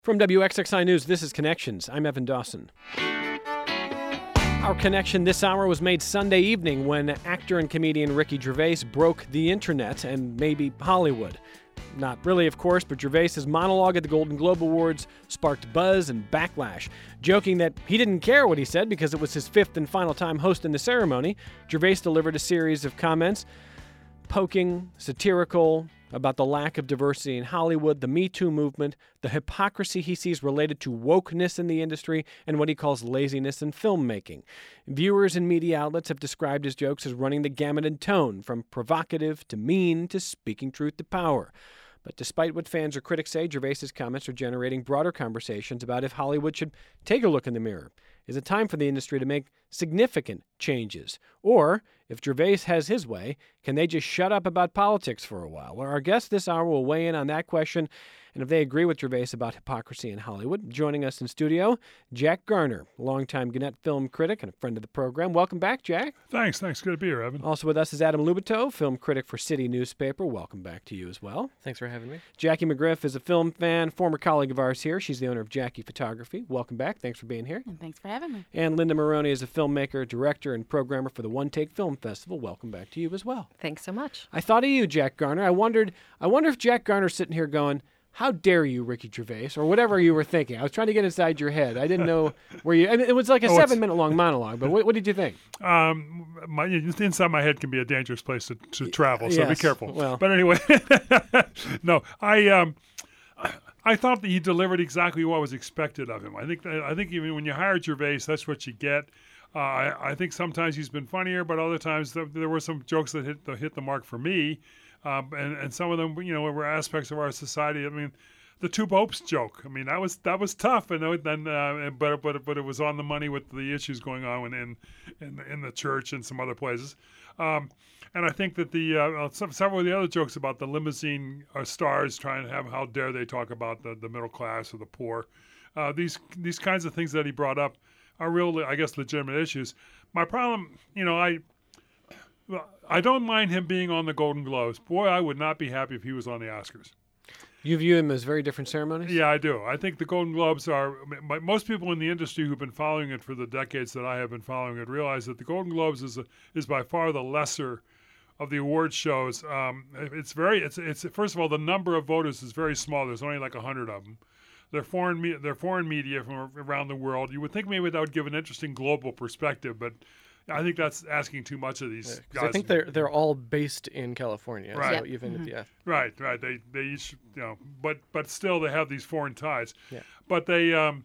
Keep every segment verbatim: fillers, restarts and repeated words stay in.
From W X X I News, this is Connections. I'm Evan Dawson. Our connection this hour was made Sunday evening when actor and comedian Ricky Gervais broke the internet and maybe Hollywood. Not really, of course, but Gervais's monologue at the Golden Globe Awards sparked buzz and backlash. Joking that he didn't care what he said because it was his fifth and final time hosting the ceremony, Gervais delivered a series of comments poking, satirical, about the lack of diversity in Hollywood, the Me Too movement, the hypocrisy he sees related to wokeness in the industry, and what he calls laziness in filmmaking. Viewers and media outlets have described his jokes as running the gamut in tone, from provocative to mean to speaking truth to power. But despite what fans or critics say, Gervais's comments are generating broader conversations about if Hollywood should take a look in the mirror. Is it time for the industry to make significant changes? Or, if Gervais has his way, can they just shut up about politics for a while? Well, our guest this hour will weigh in on that question, and if they agree with Gervais about hypocrisy in Hollywood. Joining us in studio, Jack Garner, longtime Gannett film critic and a friend of the program. Welcome back, Jack. Thanks. Thanks. Good to be here, Evan. Also with us is Adam Lubito, film critic for City Newspaper. Welcome back to you as well. Thanks for having me. Jackie McGriff is a film fan, former colleague of ours here. She's the owner of Jackie Photography. Welcome back. Thanks for being here. And thanks for having me. And Linda Maroney is a filmmaker, director, and programmer for the One Take Film Festival. Welcome back to you as well. Thanks so much. I thought of you, Jack Garner. I wondered, I wonder if Jack Garner's sitting here going, how dare you, Ricky Gervais, or whatever you were thinking. I was trying to get inside your head. I didn't know where you. I mean, it was like a Oh, it's- seven-minute-long monologue. But what, what did you think? Um, my inside my head can be a dangerous place to, to travel, so be Yes, careful. well. But anyway, no, I um, I thought that he delivered exactly what was expected of him. I think that, I think even when you hire Gervais, that's what you get. Uh, I, I think sometimes he's been funnier, but other times there, there were some jokes that hit the, hit the mark for me, um, and and some of them, you know, were aspects of our society. I mean, the two popes joke. I mean, that was that was tough, and then uh, but but but it was on the money with the issues going on in in in the church and some other places. Um, and I think that the uh, some, several of the other jokes about the limousine uh, stars trying to have how dare they talk about the, the middle class or the poor, uh, these these kinds of things that he brought up are real, I guess, legitimate issues. My problem, you know, I. I don't mind him being on the Golden Globes. Boy, I would not be happy if he was on the Oscars. You view him as very different ceremonies? Yeah, I do. I think the Golden Globes are, most people in the industry who've been following it for the decades that I have been following it realize that the Golden Globes is a, is by far the lesser of the award shows. Um, it's very, it's, it's first of all, the number of voters is very small. There's only like a hundred of them. They're foreign, me- they're foreign media from around the world. You would think maybe that would give an interesting global perspective, but I think that's asking too much of these Yeah, guys. I think they're they're all based in California. Right. So even Mm-hmm. if yeah. Right, right. They they each, you know, but but still they have these foreign ties. Yeah. But they um,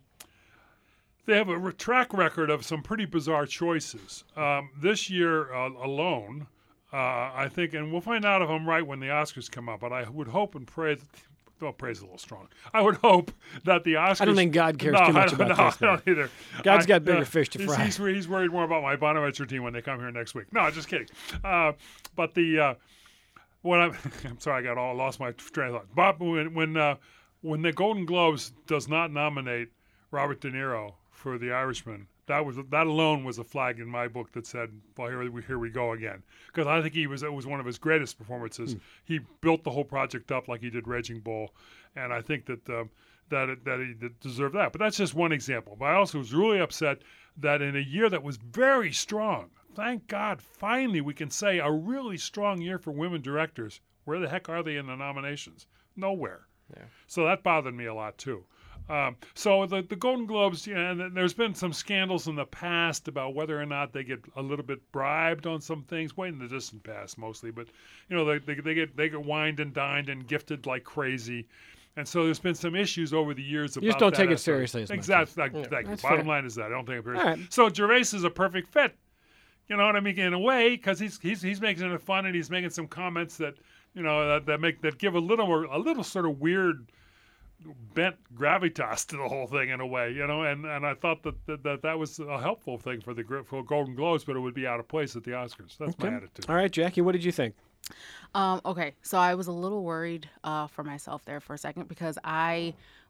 they have a re- track record of some pretty bizarre choices. Um, this year uh, alone, uh, I think, and we'll find out if I'm right when the Oscars come up. But I would hope and pray that. Well, praise a little strong. I would hope that the Oscars. I don't think God cares no, too much I don't, about no, this. I don't either. God's I- got bigger uh, fish to he's, fry. He's, he's worried more about my Bonaventure team when they come here next week. No, just kidding. Uh, but the uh, when I, I'm sorry, I got all lost my train of thought. But when when uh, when the Golden Globes does not nominate Robert De Niro for The Irishman, that was that alone was a flag in my book that said, "Well, here we here we go again." Because I think he was it was one of his greatest performances. Mm. He built the whole project up like he did Raging Bull, and I think that um, that it, that he deserved that. But that's just one example. But I also was really upset that in a year that was very strong, thank God, finally we can say a really strong year for women directors. Where the heck are they in the nominations? Nowhere. Yeah. So that bothered me a lot too. Um, so the the Golden Globes, you know, and there's been some scandals in the past about whether or not they get a little bit bribed on some things, way in the distant past mostly, but you know they they, they get they get wined and dined and gifted like crazy, and so there's been some issues over the years about You just don't that take it aspect. seriously as much. Exactly. Yeah, Thank you. that's Bottom fair. line is that I don't take it seriously. All right. So Gervais is a perfect fit. You know what I mean? In a way, because he's he's he's making it fun and he's making some comments that you know that, that make that give a little more a little sort of weird bent gravitas to the whole thing in a way, you know, and, and I thought that, that that that was a helpful thing for the gr- for Golden Globes, but it would be out of place at the Oscars. That's Okay. my attitude. All right, Jackie, what did you think? Um, okay, so I was a little worried uh, for myself there for a second because I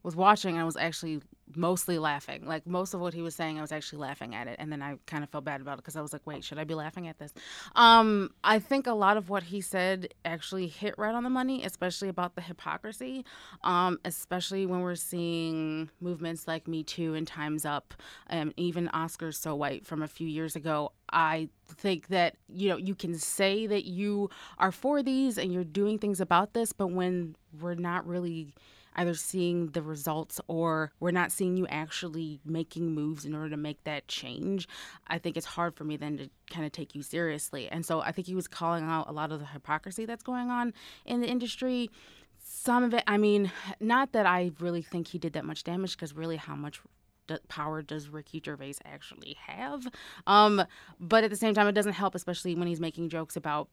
was watching and I was actually mostly laughing. Like most of what he was saying, I was actually laughing at it. And then I kind of felt bad about it because I was like, wait, should I be laughing at this? Um, I think a lot of what he said actually hit right on the money, especially about the hypocrisy, um, especially when we're seeing movements like Me Too and Time's Up, and even Oscars So White from a few years ago. I think that, you know, you can say that you are for these and you're doing things about this, but when we're not really either seeing the results or we're not seeing you actually making moves in order to make that change, I think it's hard for me then to kind of take you seriously. And so I think he was calling out a lot of the hypocrisy that's going on in the industry. Some of it, I mean, not that I really think he did that much damage, because really how much power does Ricky Gervais actually have? Um, but at the same time, it doesn't help, especially when he's making jokes about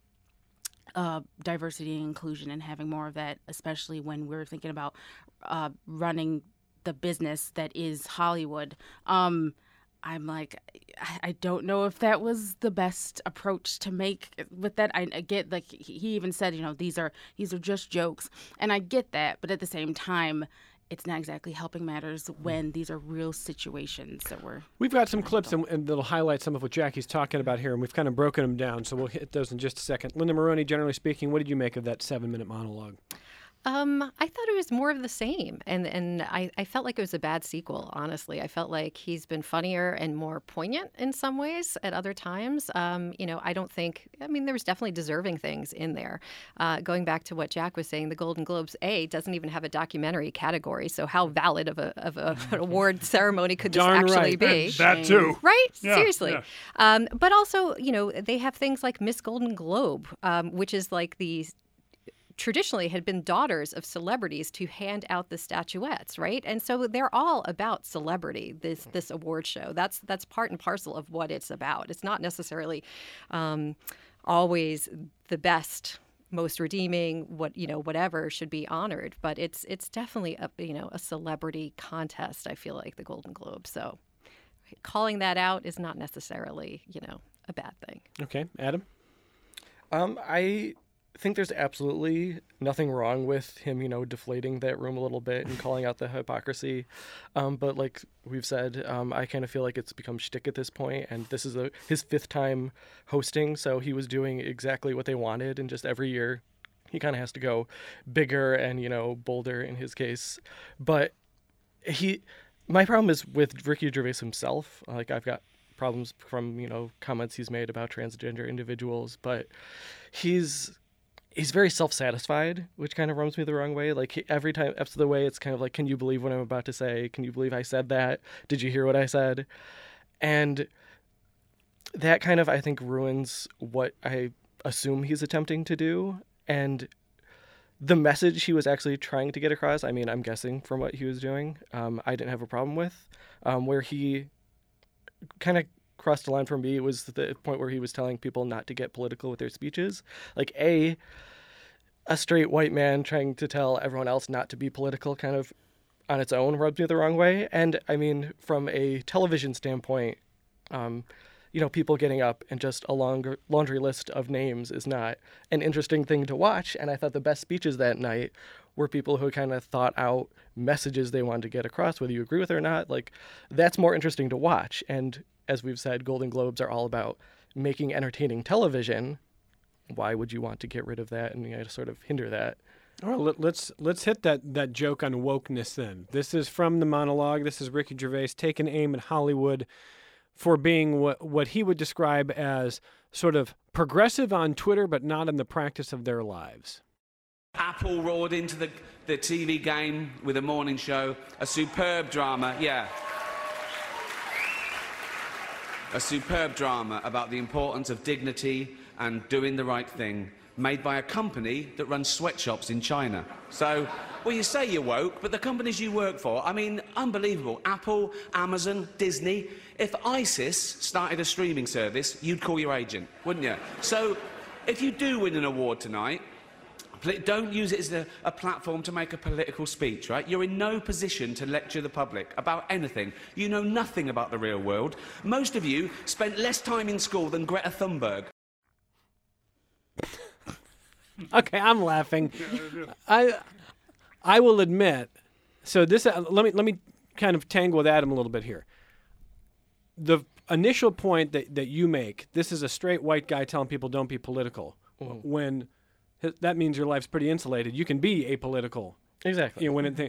uh, diversity and inclusion and having more of that, especially when we're thinking about uh, running the business that is Hollywood. Um, I'm like, I don't know if that was the best approach to make with that. I, I get, like, he even said, you know, these are these are just jokes, and I get that, but at the same time, it's not exactly helping matters when these are real situations that we're... We've got some clips and, and that'll highlight some of what Jackie's talking about here, and we've kind of broken them down, so we'll hit those in just a second. Linda Maroney, generally speaking, what did you make of that seven-minute monologue? Um, I thought it was more of the same, and and I, I felt like it was a bad sequel, honestly. I felt like he's been funnier and more poignant in some ways at other times. Um, you know, I don't think, I mean, there was definitely deserving things in there. Uh, going back to what Jack was saying, the Golden Globes, A, doesn't even have a documentary category, so how valid of, a, of a, an award ceremony could this Darn actually right. be? That, that too. Right? Yeah, Seriously. yeah. Um, but also, you know, they have things like Miss Golden Globe, um, which is like the... traditionally had been daughters of celebrities to hand out the statuettes, right? And so they're all about celebrity, this this award show. That's that's part and parcel of what it's about. It's not necessarily um, always the best, most redeeming, what, you know, whatever should be honored, but it's it's definitely a, you know, a celebrity contest, I feel like, the Golden Globe. So calling that out is not necessarily, you know, a bad thing. Okay, Adam? Um, I think there's absolutely nothing wrong with him, you know, deflating that room a little bit and calling out the hypocrisy. Um, but like we've said, um, I kind of feel like it's become shtick at this point, and this is a, his fifth time hosting, so he was doing exactly what they wanted, and just every year he kind of has to go bigger and, you know, bolder in his case. But he, my problem is with Ricky Gervais himself. Like, I've got problems from, you know, comments he's made about transgender individuals, but he's he's very self-satisfied, which kind of rubs me the wrong way. Like, he, every time after the way, it's kind of like, can you believe what I'm about to say? Can you believe I said that? Did you hear what I said? And that kind of, I think, ruins what I assume he's attempting to do. And the message he was actually trying to get across, I mean, I'm guessing from what he was doing, um, I didn't have a problem with. Um, where he kind of crossed the line for me was the point where he was telling people not to get political with their speeches. Like, a a straight white man trying to tell everyone else not to be political kind of on its own rubs me the wrong way. And I mean, from a television standpoint, um, you know, people getting up and just a longer laundry list of names is not an interesting thing to watch. And I thought the best speeches that night were people who kind of thought out messages they wanted to get across, whether you agree with it or not. Like, that's more interesting to watch. And as we've said, Golden Globes are all about making entertaining television. Why would you want to get rid of that and, you know, sort of hinder that? All right, let, let's let's hit that, that joke on wokeness then. This is from the monologue. This is Ricky Gervais taking aim at Hollywood for being what, what he would describe as sort of progressive on Twitter, but not in the practice of their lives. Apple roared into the, the T V game with a morning show, a superb drama, yeah. A superb drama about the importance of dignity and doing the right thing, made by a company that runs sweatshops in China. So, well, you say you're woke, but the companies you work for, I mean, unbelievable. Apple, Amazon, Disney. If ISIS started a streaming service, you'd call your agent, wouldn't you? So, if you do win an award tonight, don't use it as a, a platform to make a political speech, right? You're in no position to lecture the public about anything. You know nothing about the real world. Most of you spent less time in school than Greta Thunberg. Okay, I'm laughing. I I will admit So this, uh, let me let me kind of tangle with Adam a little bit here. The initial point that, that you make, this is a straight white guy telling people don't be political, Mhm. when h- that means your life's pretty insulated. You can be apolitical. Exactly. You know, when it th-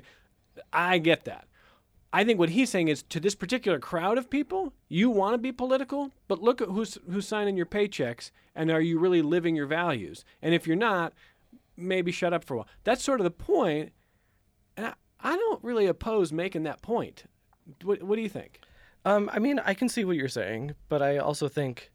I get that. I think what he's saying is to this particular crowd of people, you want to be political, but look at who's who's signing your paychecks, and are you really living your values? And if you're not, maybe shut up for a while. That's sort of the point. And I, I don't really oppose making that point. What, what do you think? Um, I mean, I can see what you're saying, but I also think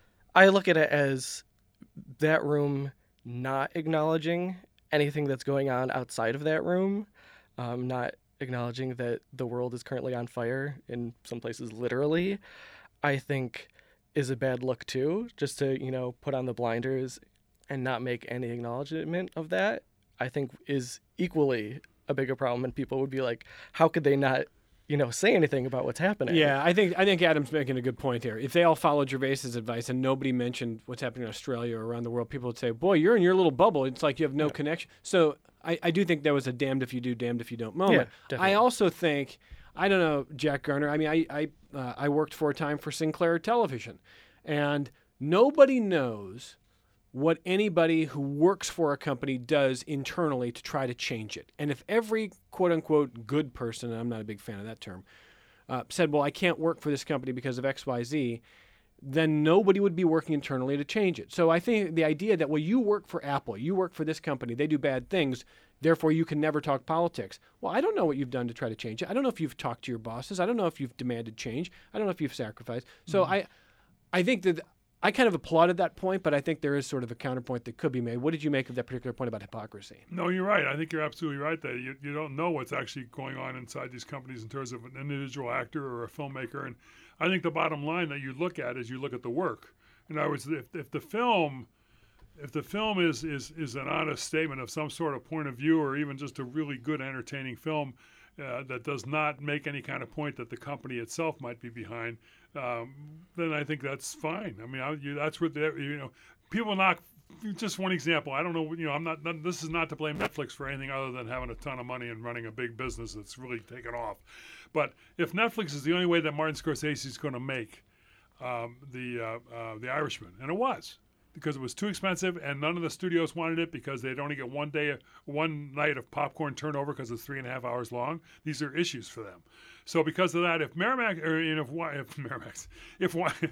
I look at it as that room not acknowledging anything that's going on outside of that room, um, not acknowledging that the world is currently on fire in some places literally, I think is a bad look too. Just to, you know, put on the blinders and not make any acknowledgement of that, I think is equally a bigger problem. And people would be like, how could they not, you know, say anything about what's happening? Yeah, I think I think Adam's making a good point here. If they all followed Gervais's advice and nobody mentioned what's happening in Australia or around the world, people would say, boy, you're in your little bubble. It's like you have no Yeah. connection. So I, I do think there was a damned if you do, damned if you don't moment. definitely. I also think, I don't know, Jack Garner, I mean, I, I, uh, I worked for a time for Sinclair Television, and nobody knows what anybody who works for a company does internally to try to change it. And if every quote-unquote good person, and I'm not a big fan of that term, uh, said, well, I can't work for this company because of X Y Z, then nobody would be working internally to change it. So I think the idea that, well, you work for Apple, you work for this company, they do bad things, therefore you can never talk politics. Well, I don't know what you've done to try to change it. I don't know if you've talked to your bosses. I don't know if you've demanded change. I don't know if you've sacrificed. So Mm-hmm. I, I think that I kind of applauded that point, but I think there is sort of a counterpoint that could be made. What did you make of that particular point about hypocrisy? No, you're right. I think you're absolutely right that you, you don't know what's actually going on inside these companies in terms of an individual actor or a filmmaker. And I think the bottom line that you look at is you look at the work. In other words, if, if the film, if the film is, is is an honest statement of some sort of point of view, or even just a really good, entertaining film uh, that does not make any kind of point that the company itself might be behind, um, then I think that's fine. I mean, I, you, that's what the, you know, people knock. Just one example. I don't know. You know, I'm not. not- This is not to blame Netflix for anything other than having a ton of money and running a big business that's really taken off. But if Netflix is the only way that Martin Scorsese is going to make um, the uh, uh, the Irishman, and it was, because it was too expensive, and none of the studios wanted it because they'd only get one day, one night of popcorn turnover because it's three and a half hours long. These are issues for them. So because of that, if Miramax, or you know, if if Miramax, if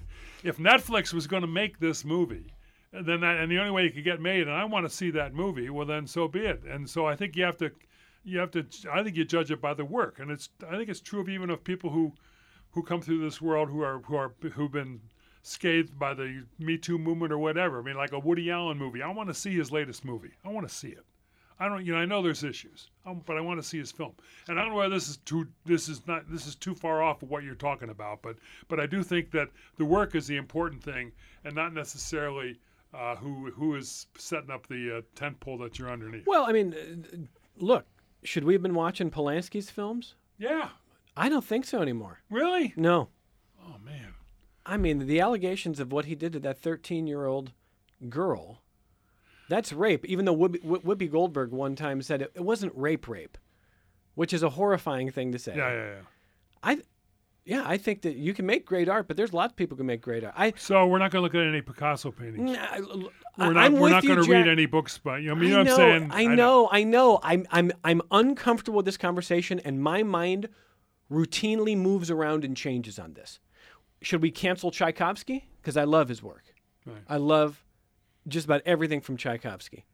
if Netflix was going to make this movie, then that, and the only way it could get made, and I want to see that movie, well then so be it. And so I think you have to, you have to. I think you judge it by the work, and it's. I think it's true of even of people who, who come through this world who are who are who've been scathed by the Me Too movement or whatever. I mean, like a Woody Allen movie. I want to see his latest movie. I want to see it. I don't, you know, I know there's issues, um, but I want to see his film. And I don't know whether this is too, this is not, this is too far off of what you're talking about, but, but I do think that the work is the important thing, and not necessarily uh, who, who is setting up the uh, tent pole that you're underneath. Well, I mean, uh, look, should we have been watching Polanski's films? Yeah, I don't think so anymore. really? No. Oh man. I mean, the allegations of what he did to that thirteen-year-old girl, that's rape. Even though Whoopi, Whoopi Goldberg one time said it, it wasn't rape rape, which is a horrifying thing to say. Yeah, yeah, yeah. I, yeah, I think that you can make great art, but there's lots of people who can make great art. I, So we're not going to look at any Picasso paintings. Nah, We're not, I'm we're with not you, going to Jack. read any books by, you know, I mean, you I know know, what I'm saying? I know, I know. I'm, I'm, I'm uncomfortable with this conversation, and my mind routinely moves around and changes on this. Should we cancel Tchaikovsky? Because I love his work. Right. I love just about everything from Tchaikovsky.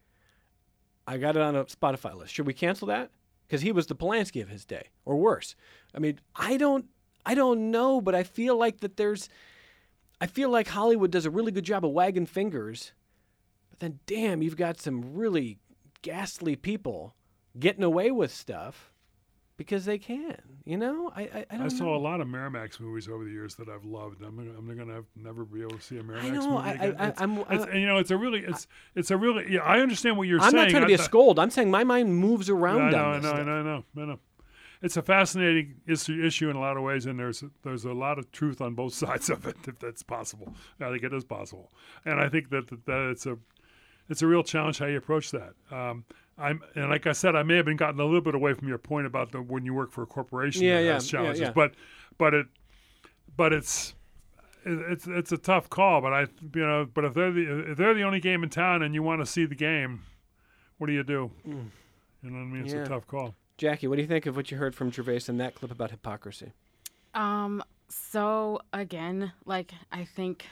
I got it on a Spotify list. Should we cancel that? Because he was the Polanski of his day, or worse. I mean, I don't, I don't know, but I feel like that there's, I feel like Hollywood does a really good job of wagging fingers, but then, damn, you've got some really ghastly people getting away with stuff because they can. You know, I, I, I don't I saw know. a lot of Miramax movies over the years that I've loved. I'm gonna, I'm gonna have, never be able to see a Miramax I know. movie I, again. I, It's- I'm. It's, uh, and, you know, it's a really, it's, it's a really. Yeah, I understand what you're I'm saying. not trying to be I a th- scold. I'm saying my mind moves Yeah, around I know, on I this know, I stuff. know, I know, I know. It's a fascinating issue, issue in a lot of ways, and there's there's a lot of truth on both sides of it, if that's possible. I think it is possible, and I think that that, that it's a it's a real challenge how you approach that. Um, I'm, and like I said, I may have been gotten a little bit away from your point about the when you work for a corporation Yeah, that yeah, has yeah, challenges. yeah. But, but it, but it's, it, it's it's a tough call. But I, you know, but if they're the if they're the only game in town and you want to see the game, what do you do? Mm. You know what I mean? It's Yeah. a tough call. Jackie, what do you think of what you heard from Gervais in that clip about hypocrisy? Um. So again, like I think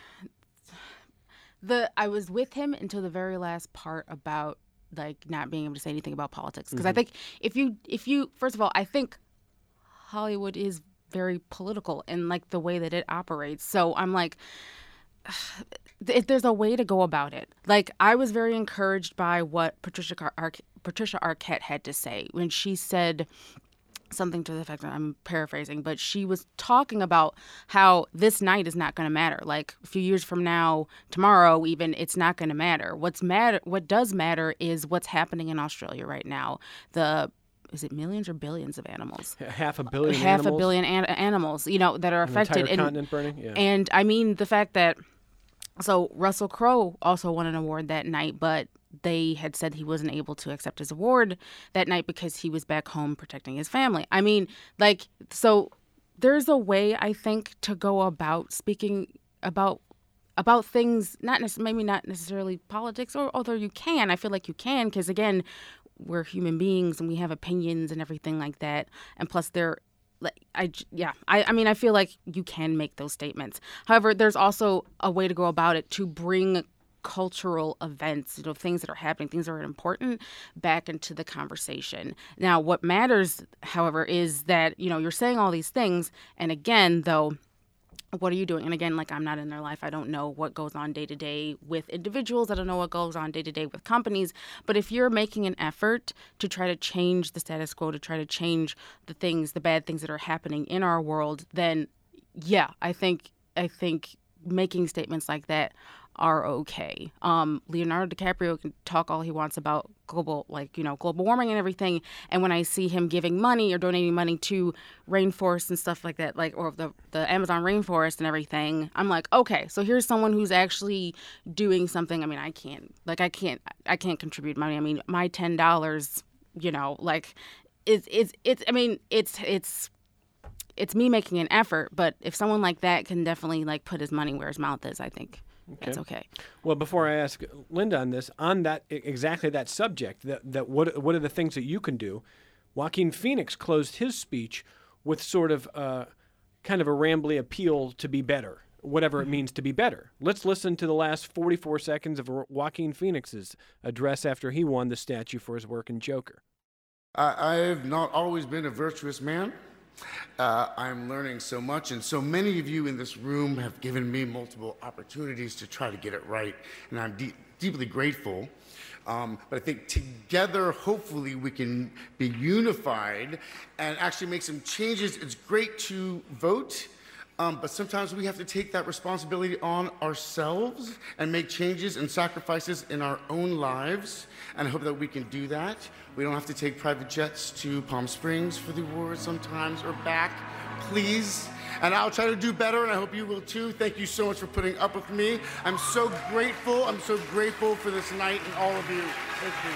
the I was with him until the very last part about like not being able to say anything about politics because I think if you if you first of all I think Hollywood is very political in like the way that it operates. So I'm like, if there's a way to go about it. Like I was very encouraged by what Patricia Car- Ar- Patricia Arquette had to say when she said something to the effect that I'm paraphrasing, but she was talking about how this night is not going to matter. Like a few years from now, tomorrow even, it's not going to matter. What's matter? What does matter is what's happening in Australia right now. The is it millions or billions of animals? Half a billion Half animals? a billion an- animals, you know, that are An affected. entire and, continent burning? Yeah. and I mean the fact that so Russell Crowe also won an award that night, but they had said he wasn't able to accept his award that night because he was back home protecting his family. I mean, like, so there's a way, I think, to go about speaking about about things, not nec- maybe not necessarily politics, or although you can, I feel like you can, because again, we're human beings and we have opinions and everything like that. And plus, they're like, I j- yeah, I, I mean, I feel like you can make those statements. However, there's also a way to go about it to bring cultural events, you know, things that are happening, things that are important back into the conversation. Now, what matters, however, is that, you know, you're saying all these things. And again, though, what are you doing? And again, like I'm not in their life. I don't know what goes on day to day with individuals. I don't know what goes on day to day with companies. But if you're making an effort to try to change the status quo, to try to change the things, the bad things that are happening in our world, then yeah, I think I think making statements like that are okay. Um, Leonardo DiCaprio can talk all he wants about global, like, you know, global warming and everything. And when I see him giving money or donating money to rainforests and stuff like that, like, or the, the Amazon rainforest and everything, I'm like, okay, so here's someone who's actually doing something. I mean, I can't, like, I can't, I can't contribute money. I mean, my ten dollars, you know, like, it's, it's, it's, I mean, it's, it's, it's me making an effort. But if someone like that can definitely, like, put his money where his mouth is, I think. Okay. That's okay. Well, before I ask Linda on this, on that exactly that subject, that that what what are the things that you can do? Joaquin Phoenix closed his speech with sort of uh, kind of a rambly appeal to be better, whatever it means to be better. Let's listen to the last forty-four seconds of Joaquin Phoenix's address after he won the statue for his work in Joker. I, I've not always been a virtuous man. Uh, I'm learning so much, and so many of you in this room have given me multiple opportunities to try to get it right, and I'm de- deeply grateful. Um, but I think together, hopefully, we can be unified and actually make some changes. It's great to vote, um, but sometimes we have to take that responsibility on ourselves and make changes and sacrifices in our own lives, and I hope that we can do that. We don't have to take private jets to Palm Springs for the awards sometimes or back, please. And I'll try to do better, and I hope you will too. Thank you so much for putting up with me. I'm so grateful. I'm so grateful for this night and all of you. Thank you.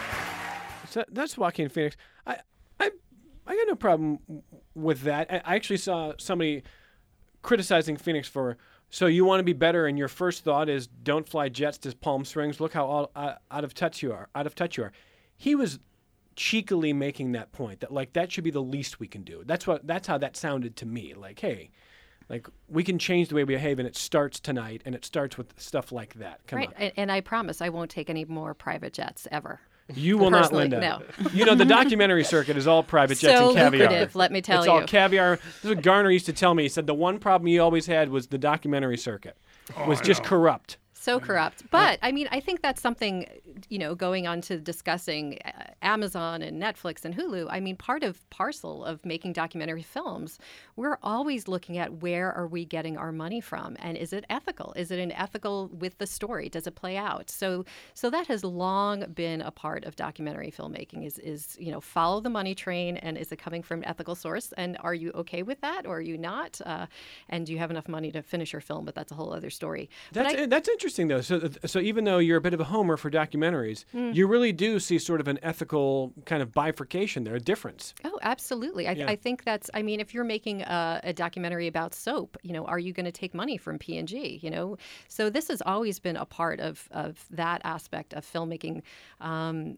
So that's Joaquin Phoenix. I, I, I got no problem with that. I, I actually saw somebody criticizing Phoenix for, so you want to be better, and your first thought is don't fly jets to Palm Springs. Look how all, uh, out of touch you are. Out of touch you are. He was cheekily making that point that like that should be the least we can do. That's what. That's how that sounded to me. Like, hey, like we can change the way we behave, and it starts tonight, and it starts with stuff like that. Come right. on. And, and I promise I won't take any more private jets ever. You will not, Personally, Linda. no. You know, the documentary circuit is all private jets So and caviar. lucrative, let me tell it's you. all caviar. This is what Garner used to tell me. He said the one problem he always had was the documentary circuit. Oh, was I just know. corrupt. So corrupt. But, I mean, I think that's something, you know, going on to discussing uh, Amazon and Netflix and Hulu. I mean, part of parcel of making documentary films, we're always looking at where are we getting our money from? And is it ethical? Is it an ethical with the story? Does it play out? So so that has long been a part of documentary filmmaking is, is you know, follow the money train, and is it coming from an ethical source? And are you okay with that or are you not? Uh, and do you have enough money to finish your film? But that's a whole other story. That's but I, that's interesting. interesting, though. So, so even though you're a bit of a homer for documentaries, mm. you really do see sort of an ethical kind of bifurcation there, a difference. Oh, absolutely. I, yeah. I think that's, I mean, if you're making a, a documentary about soap, you know, are you going to take money from P and G, you know? So this has always been a part of, of that aspect of filmmaking. Um,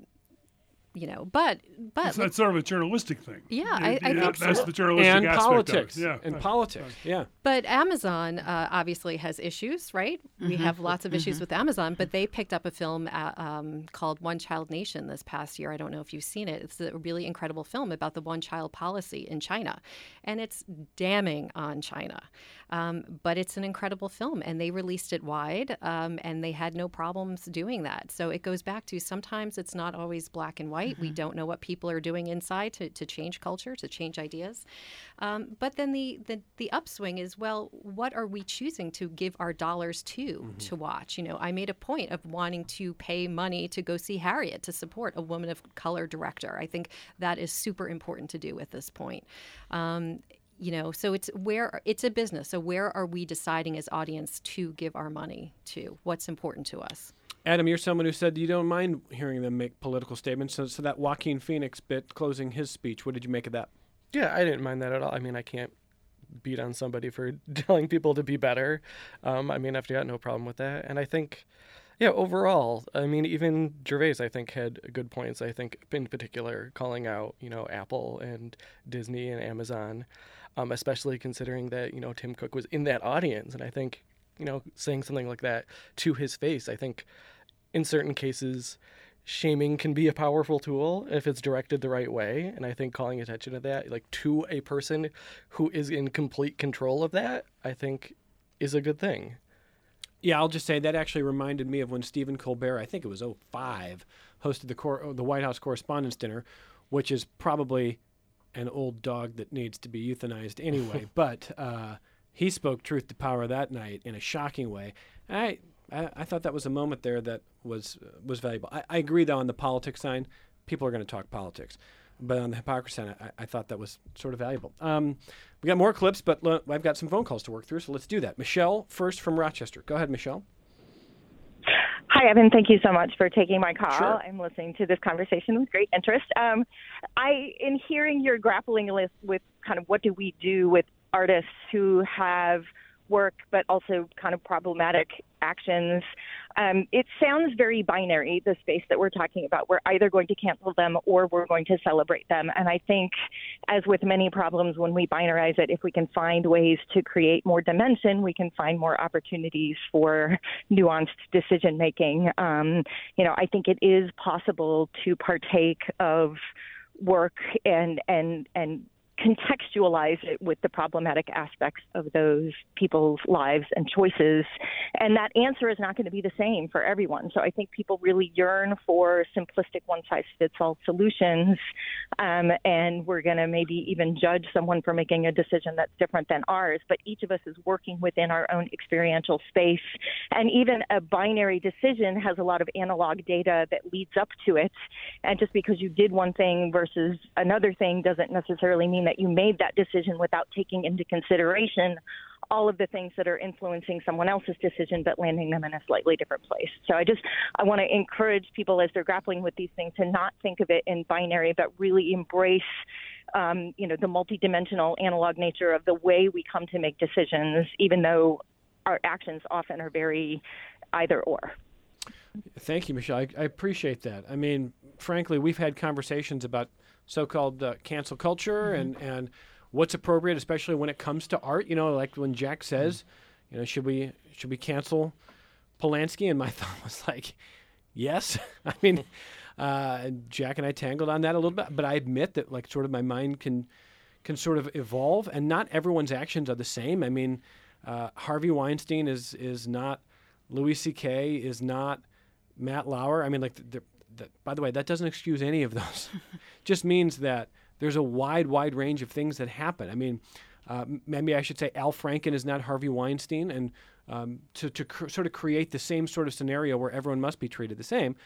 You know, but but it's, that's sort of a journalistic thing. Yeah, you, I, I you, think that's so. the journalistic and aspect politics. Of it. Yeah, and right. politics. Yeah. But Amazon uh, obviously has issues, right? Mm-hmm. We have lots of issues mm-hmm. with Amazon, but they picked up a film uh, um, called One Child Nation this past year. I don't know if you've seen it. It's a really incredible film about the one child policy in China, and it's damning on China. Um, but it's an incredible film, and they released it wide, um, and they had no problems doing that. So it goes back to sometimes it's not always black and white. Mm-hmm. We don't know what people are doing inside to, to change culture, to change ideas. Um, but then the, the, the upswing is, well, what are we choosing to give our dollars to mm-hmm. to watch? You know, I made a point of wanting to pay money to go see Harriet, to support a woman of color director. I think that is super important to do at this point. Um, You know, so it's where it's a business. So where are we deciding as audience to give our money to? What's important to us? Adam, you're someone who said you don't mind hearing them make political statements. So, so that Joaquin Phoenix bit closing his speech, what did you make of that? Yeah, I didn't mind that at all. I mean, I can't beat on somebody for telling people to be better. Um, I mean, I've got no problem with that. And I think, yeah, overall, I mean, even Gervais, I think, had good points. I think, in particular, calling out, you know, Apple and Disney and Amazon. Um, especially considering that, you know, Tim Cook was in that audience. And I think, you know, saying something like that to his face, I think in certain cases, shaming can be a powerful tool if it's directed the right way. And I think calling attention to that, like to a person who is in complete control of that, I think is a good thing. Yeah, I'll just say that actually reminded me of when Stephen Colbert, I think it was oh five, hosted the, cor- the White House Correspondents' Dinner, which is probably an old dog that needs to be euthanized anyway. But uh, he spoke truth to power that night in a shocking way. I, I I thought that was a moment there that was uh, was valuable. I, I agree, though, on the politics side, people are going to talk politics. But on the hypocrisy side, I, I thought that was sort of valuable. Um, we got more clips, but l- I've got some phone calls to work through, so let's do that. Michelle, first from Rochester. Go ahead, Michelle. Hi, Evan. Thank you so much for taking my call. Sure. I'm listening to this conversation with great interest. Um, I, in hearing your grappling list with kind of what do we do with artists who have work, but also kind of problematic actions, um, it sounds very binary, the space that we're talking about. We're either going to cancel them or we're going to celebrate them. And I think, as with many problems, when we binarize it, if we can find ways to create more dimension, we can find more opportunities for nuanced decision making. Um, you know, I think it is possible to partake of work and and and contextualize it with the problematic aspects of those people's lives and choices. And that answer is not going to be the same for everyone. So I think people really yearn for simplistic one-size-fits-all solutions. Um, and we're going to maybe even judge someone for making a decision that's different than ours. But each of us is working within our own experiential space. And even a binary decision has a lot of analog data that leads up to it. And just because you did one thing versus another thing doesn't necessarily mean that you made that decision without taking into consideration all of the things that are influencing someone else's decision, but landing them in a slightly different place. So I just, I want to encourage people as they're grappling with these things to not think of it in binary, but really embrace, um, you know, the multidimensional analog nature of the way we come to make decisions, even though our actions often are very either or. Thank you, Michelle. I, I appreciate that. I mean, frankly, we've had conversations about so-called uh, cancel culture mm-hmm. and, and what's appropriate, especially when it comes to art. You know, like when Jack says, mm-hmm. you know, should we should we cancel Polanski? And my thought was like, yes. I mean, uh, Jack and I tangled on that a little bit, but I admit that like sort of my mind can can sort of evolve, and not everyone's actions are the same. I mean, uh, Harvey Weinstein is is not Louis C K is not Matt Lauer. I mean, like, the, the, by the way, that doesn't excuse any of those. Just means that there's a wide, wide range of things that happen. I mean, uh, maybe I should say Al Franken is not Harvey Weinstein, and um, to, to cr- sort of create the same sort of scenario where everyone must be treated the same.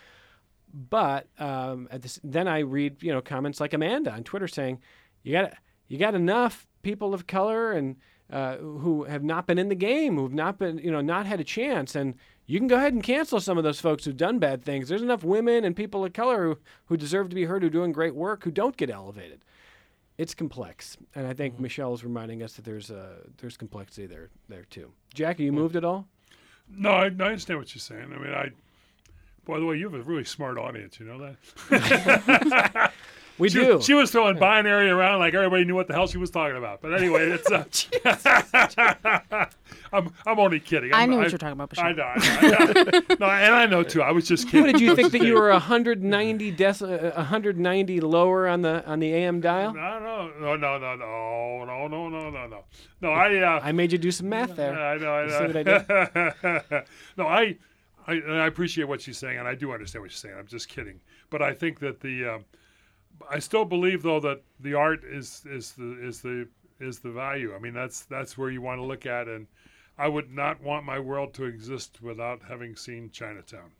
But um, at this, then I read, you know, comments like Amanda on Twitter saying, "You got you got enough people of color and uh, who have not been in the game, who've not been, you know, not had a chance. And you can go ahead and cancel some of those folks who've done bad things. There's enough women and people of color who, who deserve to be heard, who are doing great work, who don't get elevated. It's complex, and I think mm-hmm. Michelle is reminding us that there's uh, there's complexity there there too. Jack, are you moved at all? No, I, I understand what you're saying. I mean, I. By the way, you have a really smart audience. You know that. We she, do. She was throwing binary around like everybody knew what the hell she was talking about. But anyway, it's. Uh, I'm I'm only kidding. I'm, I knew what I, you were talking about, Michelle. I know. I know, I know. No, and I know too. I was just kidding. What, did you think that you were one hundred ninety deci- uh, one hundred ninety lower on the on the A M dial? No, no, no, no, no, no, no, no, no, no, no. No, I. Uh, I made you do some math there. I know. I know. You see what I did? No, I. I, I appreciate what she's saying, and I do understand what she's saying. I'm just kidding. But I think that the. Uh, I still believe, though, that the art is is the is the is the value. I mean, that's that's where you want to look at, and I would not want my world to exist without having seen Chinatown.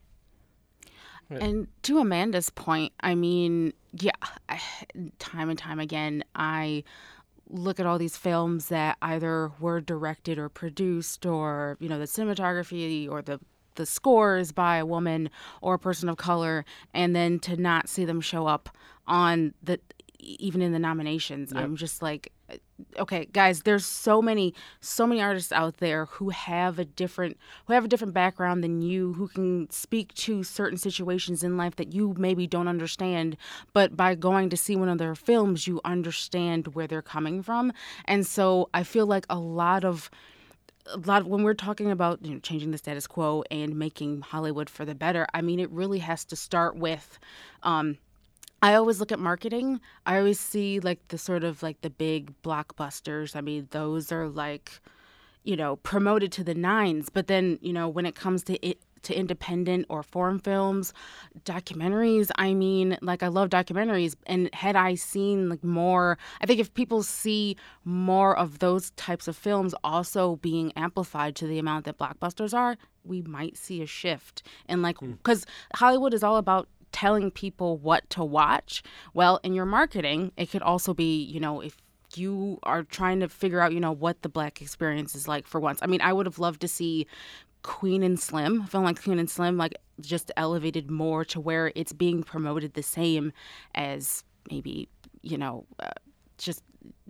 And to Amanda's point, I mean, yeah, I, time and time again, I look at all these films that either were directed or produced, or you know, the cinematography or the the score is by a woman or a person of color, and then to not see them show up on the even in the nominations. Yep. I'm just like, okay, guys, there's so many so many artists out there who have a different who have a different background than you, who can speak to certain situations in life that you maybe don't understand, but by going to see one of their films, you understand where they're coming from. And so I feel like a lot of A lot of, when we're talking about, you know, changing the status quo and making Hollywood for the better, I mean, it really has to start with, um, I always look at marketing. I always see like the sort of like the big blockbusters. I mean, those are like, you know, promoted to the nines. But then, you know, when it comes to it, to independent or foreign films, documentaries, I mean, like I love documentaries, and had I seen like more, I think if people see more of those types of films also being amplified to the amount that blockbusters are, we might see a shift. And like, because mm. Hollywood is all about telling people what to watch. Well, in your marketing, it could also be, you know, if you are trying to figure out, you know, what the Black experience is like for once. I mean, I would have loved to see Queen and Slim, a film like Queen and Slim, like just elevated more to where it's being promoted the same as maybe, you know, uh, just,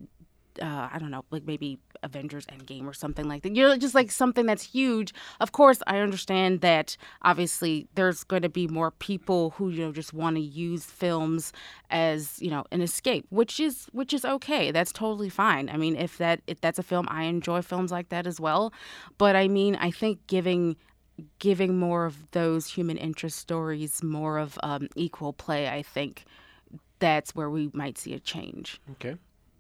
uh, I don't know, like maybe Avengers Endgame or something like that. You know, just like something that's huge. Of course, I understand that obviously there's going to be more people who, you know, just want to use films as, you know, an escape, which is which is okay. That's totally fine. I mean, if that if that's a film, I enjoy films like that as well. But I mean, I think giving giving more of those human interest stories more of um, equal play, I think that's where we might see a change. Okay.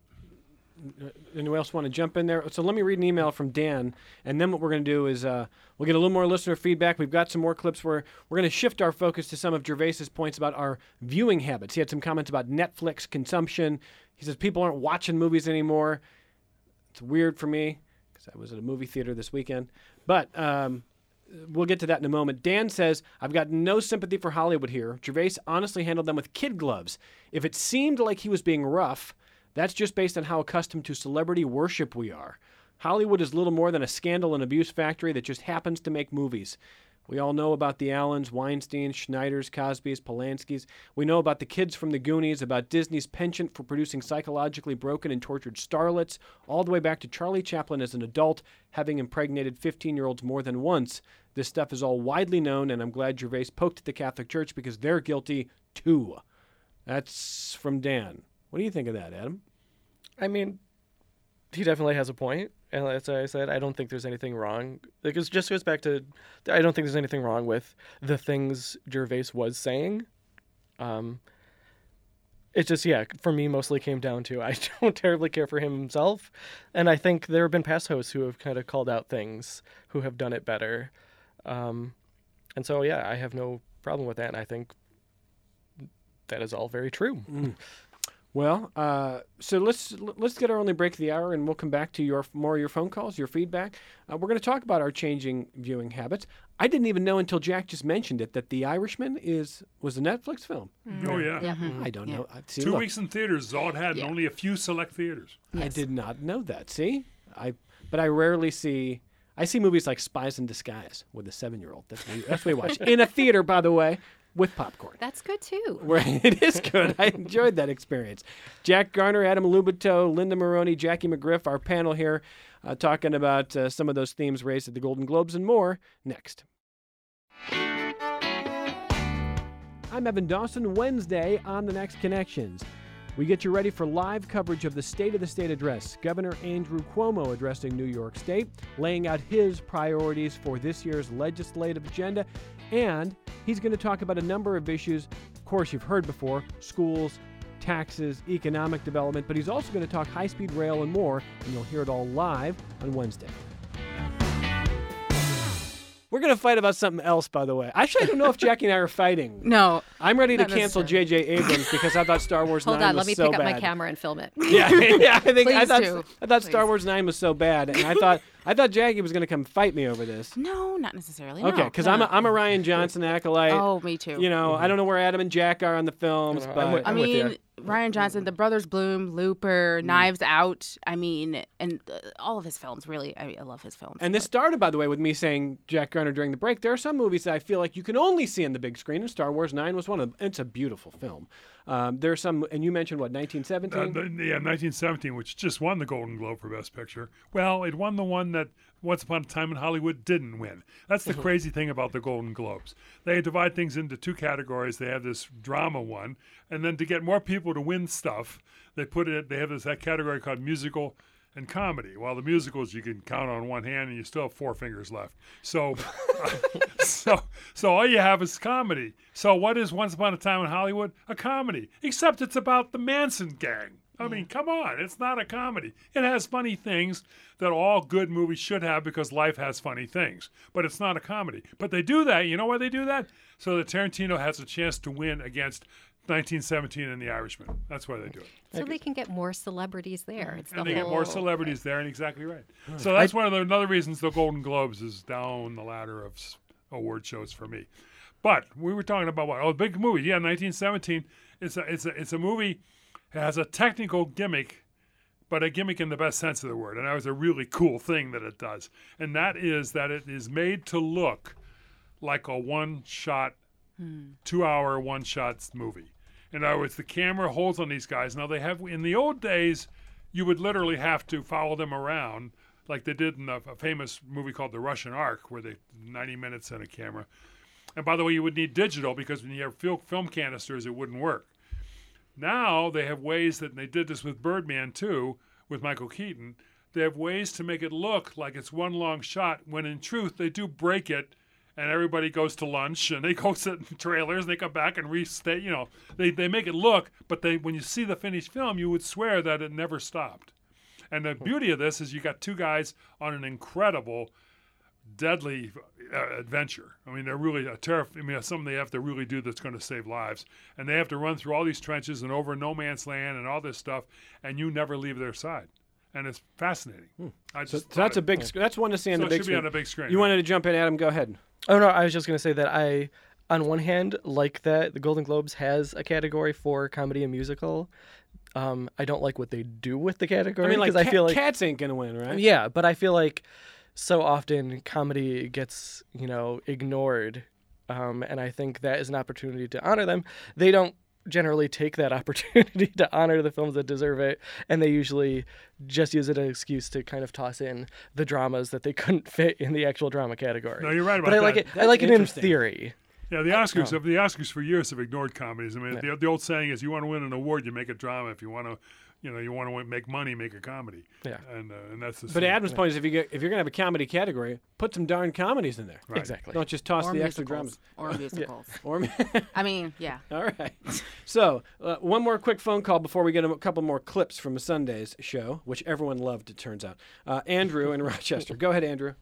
Anyone else want to jump in there? So let me read an email from Dan, and then what we're going to do is uh, we'll get a little more listener feedback. We've got some more clips where we're going to shift our focus to some of Gervais's points about our viewing habits. He had some comments about Netflix consumption. He says people aren't watching movies anymore. It's weird for me because I was at a movie theater this weekend. But um, we'll get to that in a moment. Dan says, I've got no sympathy for Hollywood here. Gervais honestly handled them with kid gloves. If it seemed like he was being rough, that's just based on how accustomed to celebrity worship we are. Hollywood is little more than a scandal and abuse factory that just happens to make movies. We all know about the Allens, Weinstein, Schneiders, Cosbys, Polanskis. We know about the kids from the Goonies, about Disney's penchant for producing psychologically broken and tortured starlets, all the way back to Charlie Chaplin as an adult, having impregnated fifteen-year-olds more than once. This stuff is all widely known, and I'm glad Gervais poked at the Catholic Church because they're guilty too. That's from Dan. What do you think of that, Adam? I mean, he definitely has a point. And as I said, I don't think there's anything wrong. Like, it just goes back to, I don't think there's anything wrong with the things Gervais was saying. Um, it just, yeah, for me, mostly came down to I don't terribly care for him himself. And I think there have been past hosts who have kind of called out things, who have done it better. Um, and so, yeah, I have no problem with that. And I think that is all very true. Mm. Well, uh, so let's let's get our only break of the hour, and we'll come back to your more of your phone calls, your feedback. Uh, we're going to talk about our changing viewing habits. I didn't even know until Jack just mentioned it that The Irishman is was a Netflix film. Mm. Oh yeah, yeah. Mm-hmm. I don't yeah. know. See, Two look, weeks in theaters is all it had, yeah. and only a few select theaters. Yes. I did not know that. See, I but I rarely see. I see movies like Spies in Disguise with a seven-year-old. That's what we, that's what we watch in a theater, by the way, with popcorn. That's good too. Where it is good. I enjoyed that experience. Jack Garner, Adam Lubito, Linda Maroney, Jackie McGriff, our panel here, uh, talking about uh, some of those themes raised at the Golden Globes and more next. I'm Evan Dawson. Wednesday on The Next Connections, we get you ready for live coverage of the State of the State address. Governor Andrew Cuomo addressing New York State, laying out his priorities for this year's legislative agenda, and he's going to talk about a number of issues, of course, you've heard before: schools, taxes, economic development, but he's also going to talk high-speed rail and more, and you'll hear it all live on Wednesday. We're going to fight about something else, by the way. Actually, I don't know if Jackie and I are fighting. No. I'm ready to not cancel J J. Abrams because I thought Star Wars Hold nine on, was let me so pick bad. up my camera and film it. Yeah, yeah, I think I Please thought do. I thought Star Please. Wars nine was so bad, and I thought I thought Jackie was going to come fight me over this. No, not necessarily. Okay, no, because no, I'm a, no. I'm a Ryan Johnson acolyte. Oh, me too. You know, I don't know where Adam and Jack are on the films, No, but I'm with- I I'm with mean, you. Ryan Johnson, The Brothers Bloom, Looper, Knives Out. I mean, and uh, all of his films. Really, I, I love his films. and this but- started, by the way, with me saying Jack Garner during the break. There are some movies that I feel like you can only see on the big screen, and Star Wars nine was one of them. It's a beautiful film. Um, there are some, and you mentioned what, nineteen seventeen? Uh, the- yeah, nineteen seventeen, which just won the Golden Globe for Best Picture. Well, it won the one that Once Upon a Time in Hollywood didn't win. That's the crazy thing about the Golden Globes. They divide things into two categories. They have this drama one, and then to get more people to win stuff, they put it. They have this that category called musical and comedy. Well, the musicals you can count on one hand, and you still have four fingers left. So, so, so all you have is comedy. So, what is Once Upon a Time in Hollywood? A comedy, except it's about the Manson gang. I mean, come on, it's not a comedy. It has funny things that all good movies should have because life has funny things, but it's not a comedy. But they do that. You know why they do that? So that Tarantino has a chance to win against nineteen seventeen and The Irishman. That's why they do it. So they can get more celebrities there. It's the And they get whole- more celebrities there, and exactly right. So that's one of the another reasons the Golden Globes is down the ladder of s- award shows for me. But we were talking about what? Oh, big movie. Yeah, nineteen seventeen. It's a it's a it's a movie. It has a technical gimmick, but a gimmick in the best sense of the word. And that was a really cool thing that it does. And that is that it is made to look like a one-shot, two-hour one-shot movie. In other words, the camera holds on these guys. Now, they have, in the old days, you would literally have to follow them around like they did in a, a famous movie called The Russian Ark, where they ninety minutes in a camera. And by the way, you would need digital because when you have fil- film canisters, it wouldn't work. Now they have ways that, and they did this with Birdman too, with Michael Keaton, they have ways to make it look like it's one long shot when in truth they do break it and everybody goes to lunch and they go sit in trailers and they come back and restate, you know, they, they make it look, but they when you see the finished film, you would swear that it never stopped. And the beauty of this is you got two guys on an incredible, deadly uh, adventure. I mean, they're really a terrif- I mean, it's something they have to really do that's going to save lives. And they have to run through all these trenches and over no man's land and all this stuff, and you never leave their side. And it's fascinating. I So, just so that's a thought big. it- sc- That's one to see on So the it big should be screen. on the big screen, You right? wanted to jump in, Adam? Go ahead. Oh no, I was just gonna say that I, on one hand, like that the Golden Globes has a category for comedy and musical. Um, I don't like what they do with the category I mean, like, I Ca- feel like Cats ain't gonna win, right? yeah, but I feel like so often comedy gets you know ignored, um, and I think that is an opportunity to honor them. They don't generally take that opportunity to honor the films that deserve it, and they usually just use it as an excuse to kind of toss in the dramas that they couldn't fit in the actual drama category. No, you're right about but I that. like it. I That's like it in interesting. theory. Yeah, the Oscars. Oh. The Oscars for years have ignored comedies. I mean, the, the old saying is, "You want to win an award, you make a drama. If you want to, you know, you want to make money, make a comedy." Yeah. and uh, and that's the. But same. Adam's point is, if you get, if you're gonna have a comedy category, put some darn comedies in there. Right. Exactly. Don't just toss or the extra musicals. dramas. Or musicals. Or I mean, yeah. all right. So uh, one more quick phone call before we get a couple more clips from Sunday's show, which everyone loved. It turns out. Uh, Andrew in Rochester. Go ahead, Andrew.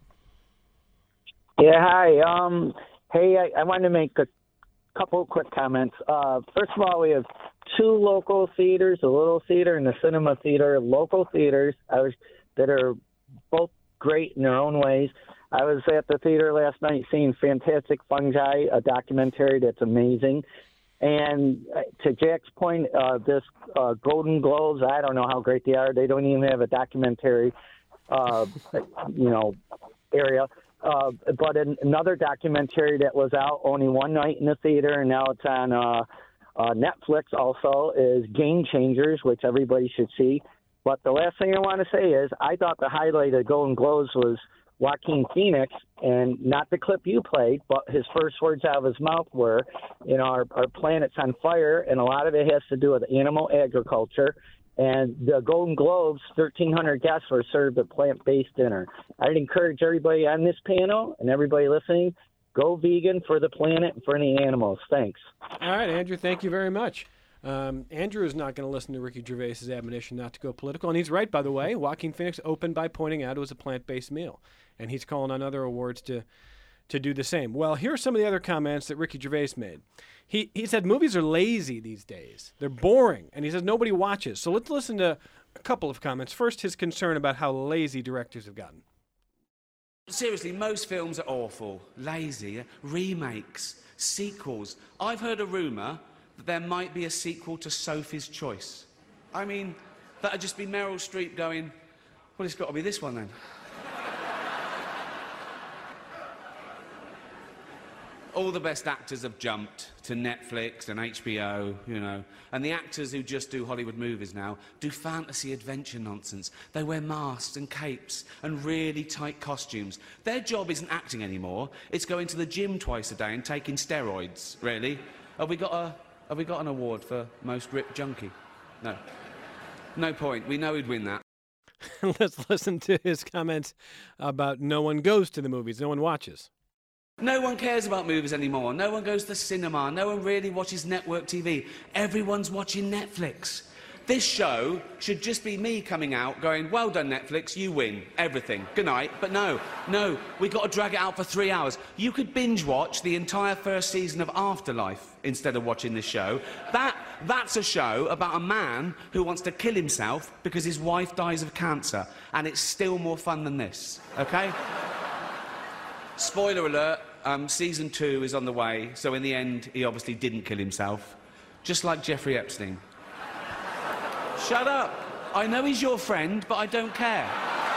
Yeah, hi. Um, hey, I, I wanted to make a couple of quick comments. Uh, first of all, we have two local theaters, a little theater and a cinema theater. Local theaters I was, that are both great in their own ways. I was at the theater last night seeing Fantastic Fungi, a documentary that's amazing. And uh, to Jack's point, uh, this uh, Golden Globes, I don't know how great they are. They don't even have a documentary. uh, you know, area. Uh, but in, another documentary that was out only one night in the theater, and now it's on uh, uh, Netflix also, is Game Changers, which everybody should see. But the last thing I want to say is I thought the highlight of Golden Globes was Joaquin Phoenix, and not the clip you played, but his first words out of his mouth were, you know, our, our planet's on fire, and a lot of it has to do with animal agriculture. And the Golden Globes, thirteen hundred guests were served a plant-based dinner. I'd encourage everybody on this panel and everybody listening, go vegan for the planet and for any animals. Thanks. All right, Andrew, thank you very much. Um, Andrew is not going to listen to Ricky Gervais's admonition not to go political, and he's right, by the way. Joaquin Phoenix opened by pointing out it was a plant-based meal, and he's calling on other awards to to do the same. Well, here are some of the other comments that Ricky Gervais made. He he said movies are lazy these days. They're boring, and he says nobody watches. So let's listen to a couple of comments. First, his concern about how lazy directors have gotten. Seriously, most films are awful, lazy, remakes, sequels. I've heard a rumour that there might be a sequel to Sophie's Choice. I mean, that'd just be Meryl Streep going, well, it's got to be this one then. All the best actors have jumped to Netflix and H B O, you know, and the actors who just do Hollywood movies now do fantasy adventure nonsense. They wear masks and capes and really tight costumes. Their job isn't acting anymore. It's going to the gym twice a day and taking steroids, really. Have we got a, have we got an award for most ripped junkie? No. No point. We know he'd win that. Let's listen to his comments about no one goes to the movies, no one watches. No one cares about movies anymore. No one goes to the cinema. No one really watches network T V. Everyone's watching Netflix. This show should just be me coming out going, well done, Netflix, you win everything. Good night. But no, no, we got to drag it out for three hours. You could binge watch the entire first season of Afterlife instead of watching this show. That, that's a show about a man who wants to kill himself because his wife dies of cancer. And it's still more fun than this, okay? Spoiler alert, um, season two is on the way, so in the end, he obviously didn't kill himself. Just like Jeffrey Epstein. Shut up. I know he's your friend, but I don't care.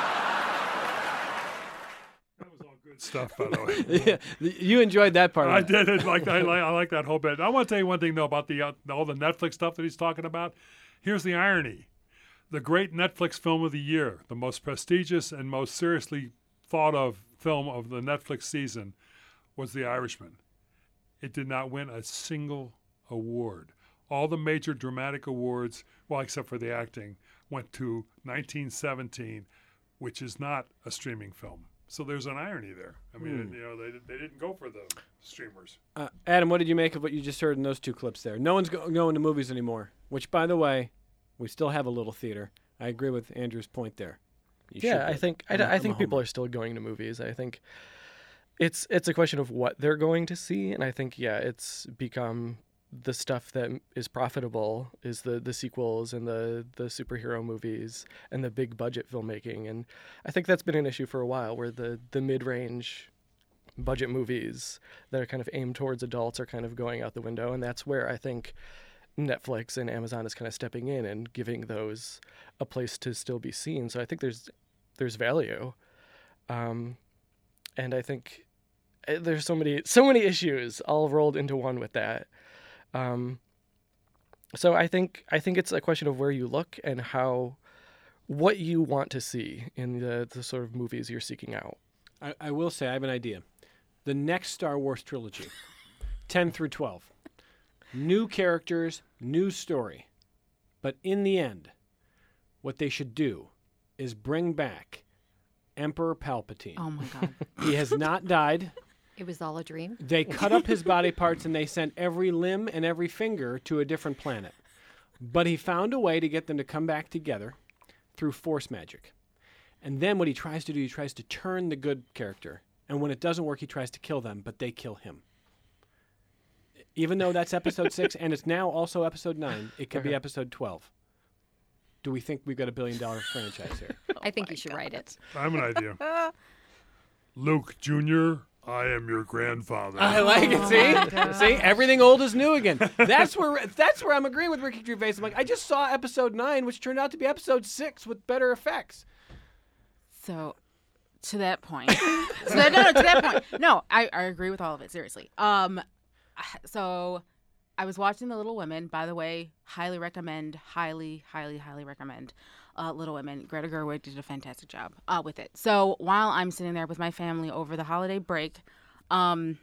That was all good stuff, by the way. Yeah, you enjoyed that part of I it. did. It. Like, I, like, I like that whole bit. I want to tell you one thing, though, about the uh, all the Netflix stuff that he's talking about. Here's the irony. The great Netflix film of the year, the most prestigious and most seriously thought of film of the Netflix season, was The Irishman. It did not win a single award. All the major dramatic awards, well, except for the acting, went to nineteen seventeen, which is not a streaming film. So there's an irony there. I mean, mm. you know, they they didn't go for the streamers. Uh, Adam, what did you make of what you just heard in those two clips there? No one's go- going to movies anymore, which, by the way, we still have a little theater. I agree with Andrew's point there. You yeah, I think I, I think people are still going to movies. I think it's it's a question of what they're going to see, and I think yeah, it's become the stuff that is profitable is the the sequels and the the superhero movies and the big budget filmmaking, and I think that's been an issue for a while, where the the mid-range budget movies that are kind of aimed towards adults are kind of going out the window, and that's where I think Netflix and Amazon is kind of stepping in and giving those a place to still be seen. So I think there's there's value, um, and I think there's so many so many issues all rolled into one with that. Um, so I think I think it's a question of where you look and how what you want to see in the the sort of movies you're seeking out. I, I will say I have an idea. The next Star Wars trilogy, ten through twelve. New characters, new story. But in the end, what they should do is bring back Emperor Palpatine. Oh, my God. He has not died. It was all a dream. They cut up his body parts and they sent every limb and every finger to a different planet. But he found a way to get them to come back together through force magic. And then what he tries to do, he tries to turn the good character. And when it doesn't work, he tries to kill them, but they kill him. Even though that's episode six, and it's now also episode nine, it could be episode twelve. Do we think we've got a billion dollar franchise here? I think you should write it. I have an idea. Luke Junior, I am your grandfather. I like it. See, see, everything old is new again. That's where that's where I'm agreeing with Ricky Gervais. I'm like, I just saw episode nine, which turned out to be episode six with better effects. So, to that point, so that, no, no, to that point, no, I, I agree with all of it. Seriously. Um, so I was watching The Little Women. By the way, highly recommend, highly, highly, highly recommend. Uh, Little Women. Greta Gerwig did a fantastic job uh, with it. So while I'm sitting there with my family over the holiday break, um,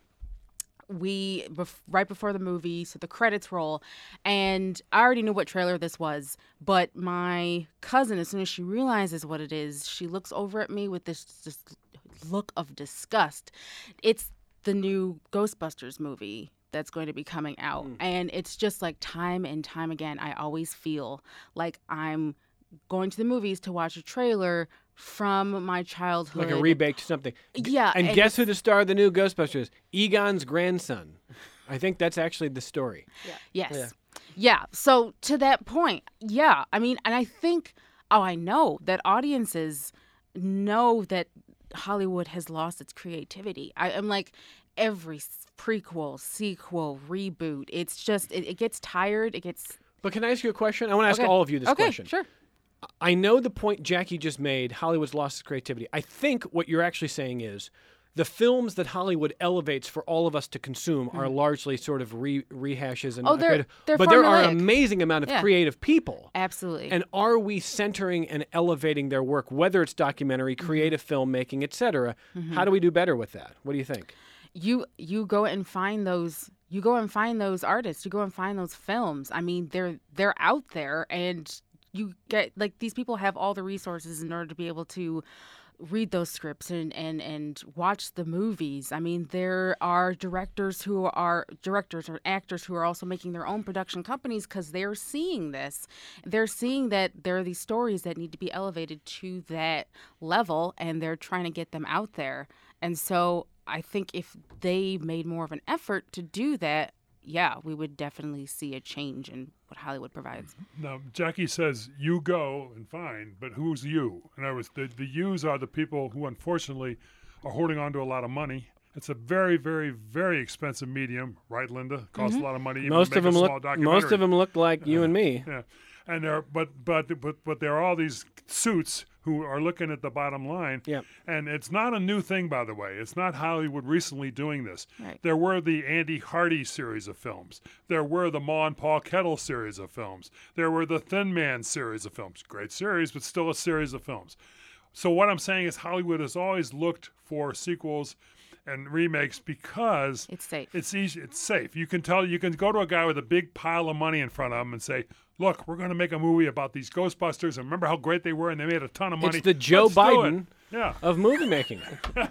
we bef- right before the movie, so the credits roll, and I already knew what trailer this was, but my cousin, as soon as she realizes what it is, she looks over at me with this just look of disgust. It's the new Ghostbusters movie that's going to be coming out, mm. and it's just like time and time again, I always feel like I'm going to the movies to watch a trailer from my childhood. Like a rebake to something. Yeah. And, and guess who the star of the new Ghostbusters is? Egon's grandson. I think that's actually the story. Yeah. Yes. Yeah. yeah. So to that point, yeah. I mean, and I think, oh, I know that audiences know that Hollywood has lost its creativity. I, I'm like, every prequel, sequel, reboot, it's just, it, it gets tired. It gets... But can I ask you a question? I want to ask okay. all of you this okay, question. Sure. I know the point Jackie just made, Hollywood's lost its creativity. I think what you're actually saying is the films that Hollywood elevates for all of us to consume mm-hmm. are largely sort of re- rehashes. And oh, they're, they're But formulaic. there are an amazing amount of yeah. creative people. Absolutely. And are we centering and elevating their work, whether it's documentary, creative mm-hmm. filmmaking, et cetera? Mm-hmm. How do we do better with that? What do you think? You you go and find those you go and find those artists, you go and find those films. I mean, they're they're out there, and you get like these people have all the resources in order to be able to read those scripts and, and, and watch the movies. I mean, there are directors who are directors or actors who are also making their own production companies because they're seeing this. They're seeing that there are these stories that need to be elevated to that level, and they're trying to get them out there. And so I think if they made more of an effort to do that, yeah, we would definitely see a change in what Hollywood provides. Now, Jackie says you go and find, but who's you? In other words, the, the yous are the people who unfortunately are holding on to a lot of money. It's a very, very, very expensive medium, right, Linda? It costs mm-hmm. a lot of money. Even most to of make them a small look. documentary. Most of them look like you uh, and me. Yeah, and there, but but but but there are all these suits who are looking at the bottom line. Yeah. And it's not a new thing, by the way. It's not Hollywood recently doing this. Right. There were the Andy Hardy series of films. There were the Ma and Paul Kettle series of films. There were the Thin Man series of films. Great series, but still a series of films. So what I'm saying is Hollywood has always looked for sequels and remakes because it's safe. It's easy. It's safe. You can tell. You can go to a guy with a big pile of money in front of him and say, "Look, we're going to make a movie about these Ghostbusters, and remember how great they were, and they made a ton of money." It's the Joe Let's Biden yeah. of movie making.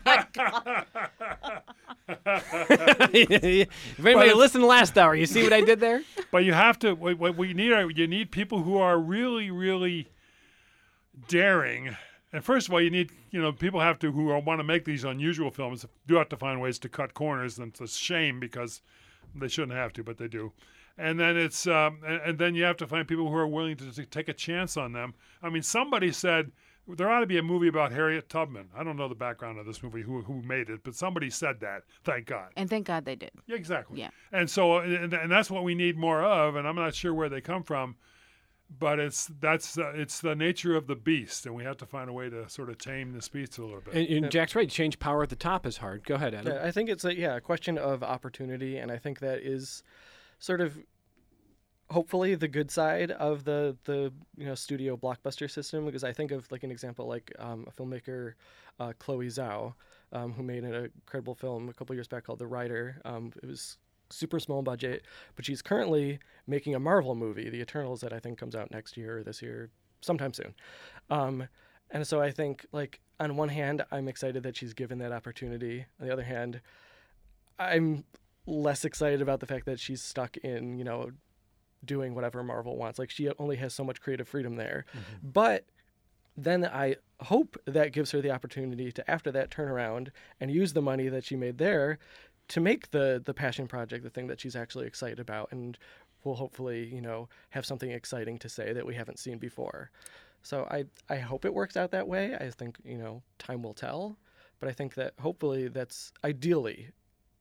If anybody listened last hour, you see what I did there? But you have to. What, what we need are you need people who are really, really daring. And first of all, you need, you know, people have to, who want to make these unusual films, do have to find ways to cut corners. And it's a shame because they shouldn't have to, but they do. And then it's, um, and, and then you have to find people who are willing to, to take a chance on them. I mean, somebody said there ought to be a movie about Harriet Tubman. I don't know the background of this movie, who who made it, but somebody said that. Thank God. And thank God they did. Yeah, exactly. Yeah. And so, and, and that's what we need more of. And I'm not sure where they come from. But it's that's uh, it's the nature of the beast, and we have to find a way to sort of tame this beast a little bit. And, and Jack's right. Change power at the top is hard. Go ahead, Adam. Yeah, I think it's a yeah a question of opportunity, and I think that is sort of hopefully the good side of the the you know studio blockbuster system. Because I think of like an example like um, a filmmaker, uh, Chloe Zhao, um, who made an incredible film a couple years back called The Rider. Um, it was super small budget, but she's currently making a Marvel movie, The Eternals, that I think comes out next year or this year, sometime soon. Um, and so I think, like, on one hand, I'm excited that she's given that opportunity. On the other hand, I'm less excited about the fact that she's stuck in, you know, doing whatever Marvel wants. Like, she only has so much creative freedom there. Mm-hmm. But then I hope that gives her the opportunity to, after that, turn around and use the money that she made there to make the the passion project the thing that she's actually excited about, and will hopefully, you know, have something exciting to say that we haven't seen before. So I, I hope it works out that way. I think, you know, time will tell, but I think that hopefully that's ideally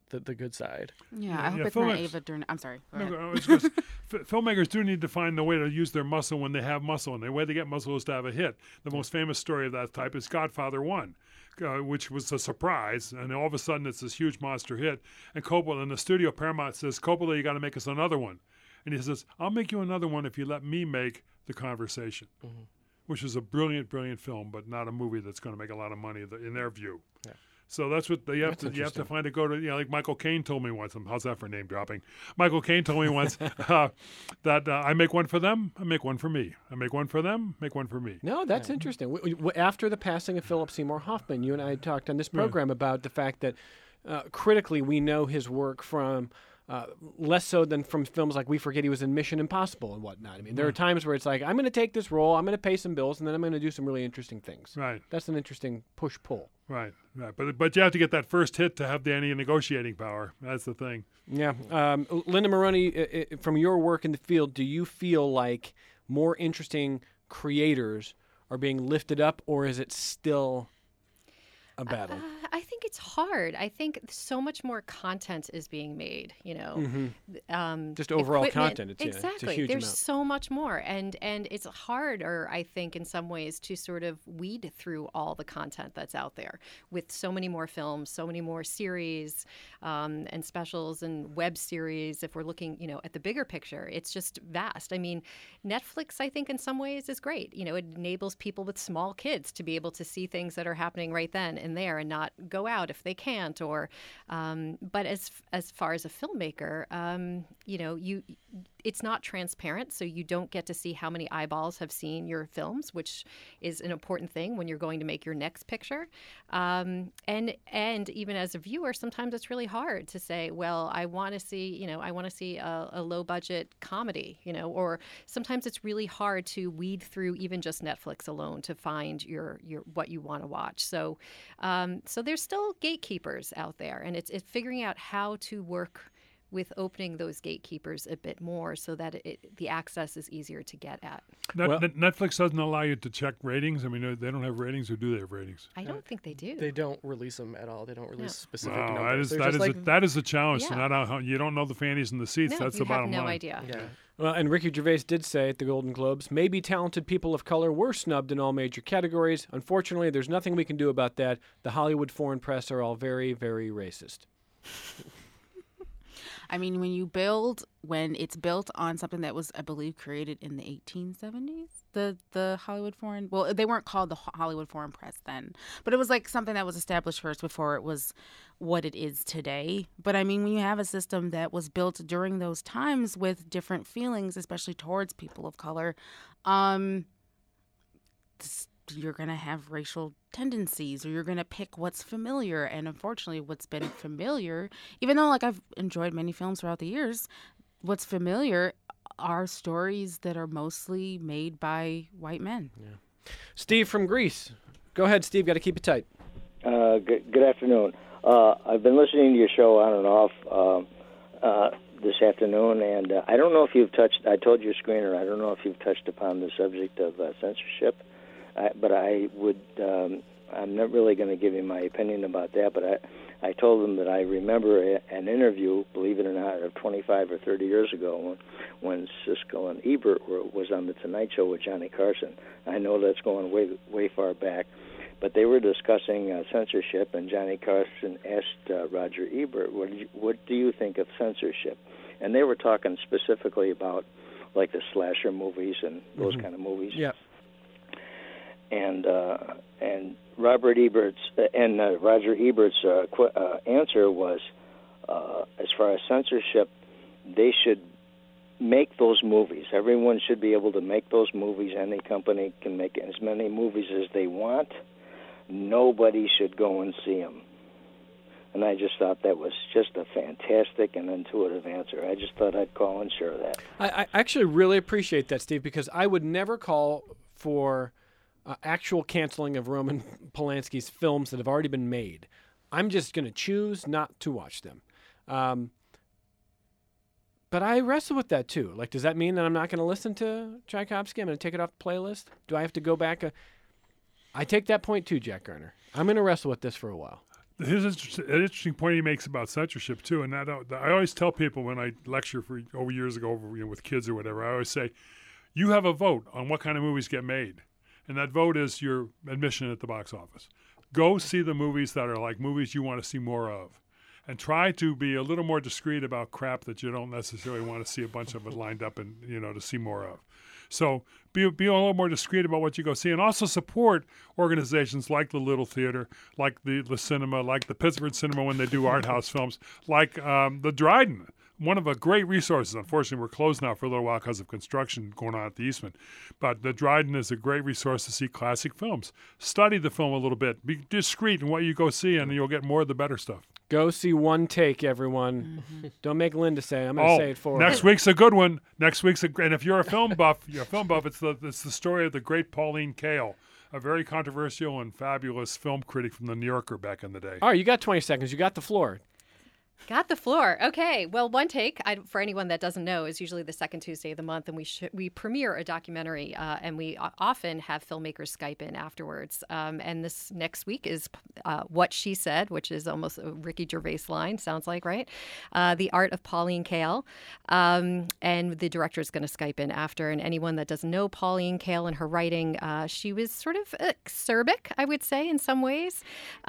the, the good side. Yeah, Yeah, I hope yeah, it's film not ex- Ava Durn. I'm sorry. Go No, ahead. I was just- f- filmmakers do need to find the way to use their muscle when they have muscle, and the way they get muscle is to have a hit. The most famous story of that type is Godfather One, uh, which was a surprise, and all of a sudden it's this huge monster hit. And Coppola in the studio, Paramount says, "Coppola, you got to make us another one." And he says, "I'll make you another one if you let me make The Conversation," mm-hmm. which is a brilliant, brilliant film, but not a movie that's going to make a lot of money in their view. Yeah. So that's what they have That's to. You have to find a go to. You know, like Michael Caine told me once. How's that for name dropping? Michael Caine told me once uh, that uh, I make one for them, I make one for me. I make one for them, make one for me. No, that's interesting. W- w- after the passing of Philip Seymour Hoffman, you and I talked on this program about the fact that uh, critically we know his work from. Uh, less so than from films like we forget he was in Mission Impossible and whatnot. I mean, there are times where it's like, I'm going to take this role, I'm going to pay some bills, and then I'm going to do some really interesting things. Right. That's an interesting push-pull. Right, right. But but you have to get that first hit to have any negotiating power. That's the thing. Yeah. Um, Linda Maroney, I- I- from your work in the field, do you feel like more interesting creators are being lifted up, or is it still a battle? Uh, I think it's hard. I think so much more content is being made, you know. Mm-hmm. Um, Just overall equipment- content. It's, yeah, exactly. it's a huge There's amount. so much more. And and it's harder, I think, in some ways to sort of weed through all the content that's out there with so many more films, so many more series um, and specials and web series. If we're looking, you know, at the bigger picture, it's just vast. I mean, Netflix, I think, in some ways is great. You know, it enables people with small kids to be able to see things that are happening right then and there and not go out if they can't. Or, um, but as as far as a filmmaker, um, you know, you it's not transparent, so you don't get to see how many eyeballs have seen your films, which is an important thing when you're going to make your next picture. Um, and and even as a viewer, sometimes it's really hard to say, well, I want to see, you know, I want to see a, a low budget comedy, you know, or sometimes it's really hard to weed through even just Netflix alone to find your your what you want to watch. So um, so there's still gatekeepers out there, and it's it's figuring out how to work with opening those gatekeepers a bit more so that it, the access is easier to get at. Net, Well- Net- Netflix doesn't allow you to check ratings. I mean, they don't have ratings, or do they have ratings? I don't think they do. They don't release them at all. They don't release No. specific Wow, that numbers. is They're that just is like, a, that is a challenge. Yeah. To not know how, you don't know the fannies and the seats. no, That's you the bottom have no line. idea. yeah. Well, and Ricky Gervais did say at the Golden Globes, maybe talented people of color were snubbed in all major categories. Unfortunately, there's nothing we can do about that. The Hollywood foreign press are all very, very racist. I mean, when you build, when it's built on something that was, I believe, created in the eighteen seventies, the the Hollywood Foreign, well, they weren't called the Ho- Hollywood Foreign Press then, but it was like something that was established first before it was what it is today. But I mean, when you have a system that was built during those times with different feelings, especially towards people of color, um, this, you're going to have racial tendencies, or you're going to pick what's familiar. And unfortunately, what's been familiar, even though like I've enjoyed many films throughout the years, what's familiar are stories that are mostly made by white men. Steve from Greece. Go ahead, Steve. Got to keep it tight. Uh, good, good afternoon. Uh, I've been listening to your show on and off uh, uh, this afternoon, and uh, I don't know if you've touched, I told your screener, I don't know if you've touched upon the subject of uh, censorship, I, but I would, um, I'm not really going to give you my opinion about that, but I, I told them that I remember a, an interview, believe it or not, of twenty-five or thirty years ago when, when Siskel and Ebert were, was on The Tonight Show with Johnny Carson. I know that's going way, way far back. But they were discussing uh, censorship, and Johnny Carson asked uh, Roger Ebert, what do, you, what do you think of censorship? And they were talking specifically about, like, the slasher movies and those Mhm. kind of movies. Yeah. And uh, and Robert Ebert's uh, and uh, Roger Ebert's uh, qu- uh, answer was, uh, as far as censorship, they should make those movies. Everyone should be able to make those movies. Any company can make as many movies as they want. Nobody should go and see them. And I just thought that was just a fantastic and intuitive answer. I just thought I'd call and share that. I, I actually really appreciate that, Steve, because I would never call for uh, actual canceling of Roman Polanski's films that have already been made. I'm just going to choose not to watch them. Um, but I wrestle with that, too. Like, does that mean that I'm not going to listen to Tchaikovsky? I'm going to take it off the playlist? Do I have to go back? A... I take that point, too, Jack Garner. I'm going to wrestle with this for a while. his inter- an interesting point he makes about censorship too, and that I always tell people when I lecture for over years ago over, you know, with kids or whatever, I always say, you have a vote on what kind of movies get made, and that vote is your admission at the box office. Go see the movies that are like movies you want to see more of, and try to be a little more discreet about crap that you don't necessarily want to see a bunch of it lined up and you know to see more of. So be be a little more discreet about what you go see, and also support organizations like the Little Theater, like the the cinema, like the Pittsburgh Cinema when they do art house films, like um, the Dryden. One of the great resources. Unfortunately, we're closed now for a little while because of construction going on at the Eastman. But the Dryden is a great resource to see classic films. Study the film a little bit. Be discreet in what you go see, and you'll get more of the better stuff. Go see One Take, everyone. Mm-hmm. Don't make Linda say it. I'm going to oh, say it for next her. week's a good one. Next week's a and if you're a film buff, you're a film buff. It's the it's the story of the great Pauline Kael, a very controversial and fabulous film critic from the New Yorker back in the day. All right, you got twenty seconds. You got the floor. Got the floor. Okay. Well, One Take, I, for anyone that doesn't know, is usually the second Tuesday of the month, and we sh- we premiere a documentary, uh, and we o- often have filmmakers Skype in afterwards. Um, and this next week is uh, What She Said, which is almost a Ricky Gervais line, sounds like, right? Uh, the Art of Pauline Kael. Um, and the director is going to Skype in after. And anyone that doesn't know Pauline Kael and her writing, uh, she was sort of acerbic, I would say, in some ways.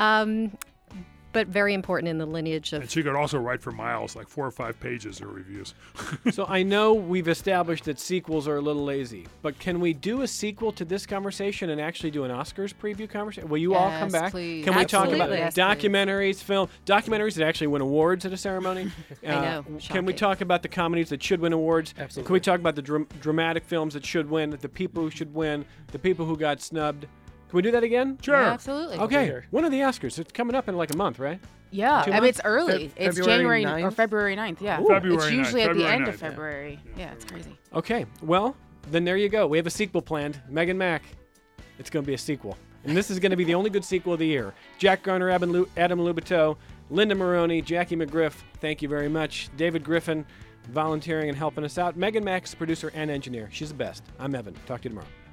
Um, But very important in the lineage of. And she could also write for miles, like four or five pages of reviews. So I know we've established that sequels are a little lazy, but can we do a sequel to this conversation and actually do an Oscars preview conversation? Will you Yes, all come back? please. Can we Absolutely. talk about Yes, documentaries, film, documentaries that actually win awards at a ceremony? I know. Can we Shocking. talk about the comedies that should win awards? Absolutely. Can we talk about the dram- dramatic films that should win, the people who should win, the people who got snubbed? Can we do that again? Sure. Yeah, absolutely. Okay. Here. When are the Oscars? It's coming up in like a month, right? Yeah, Two I mean, months? it's early. Feb- it's February January or ninth? February ninth, yeah. Ooh. February It's ninth, usually at the February end ninth, of yeah. February. Yeah, it's crazy. Okay. Well, then there you go. We have a sequel planned. Megan Mack. It's going to be a sequel. And this is going to be the only good sequel of the year. Jack Garner, Adam, Lu- Adam Lubito, Linda Maroney, Jackie McGriff, thank you very much. David Griffin volunteering and helping us out. Megan Mack's producer and engineer. She's the best. I'm Evan. Talk to you tomorrow.